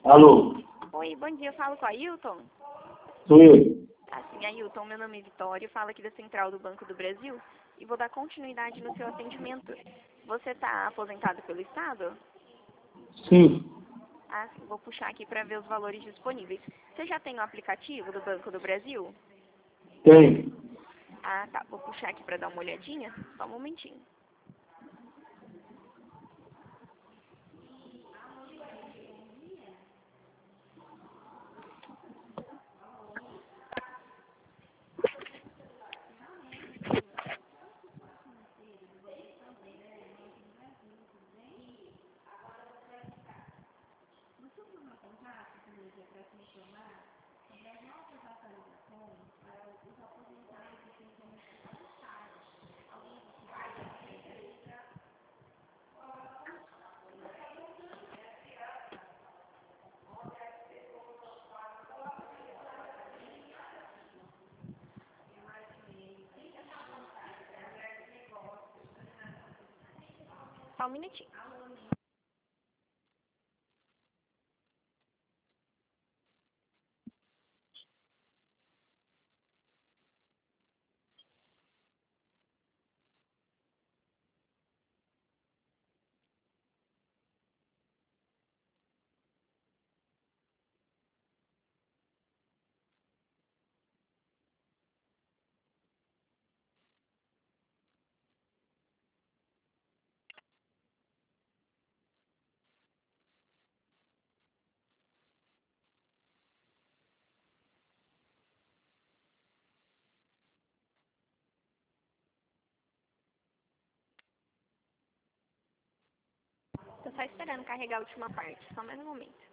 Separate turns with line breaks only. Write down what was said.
Alô,
Oi, bom dia. Eu falo com a Ailton.
sou eu.
Assim, Ailton, meu nome é Vitória, eu falo aqui da Central do Banco do Brasil e vou dar continuidade no seu atendimento. Você está aposentado pelo Estado?
Sim,
Ah, sim, vou puxar aqui para ver os valores disponíveis. Você já tem o aplicativo do Banco do Brasil?
tem.
Ah, tá. Vou puxar aqui para dar uma olhadinha. Só um momentinho. Só um minutinho. Tô só esperando carregar a última parte. Só mais um momento.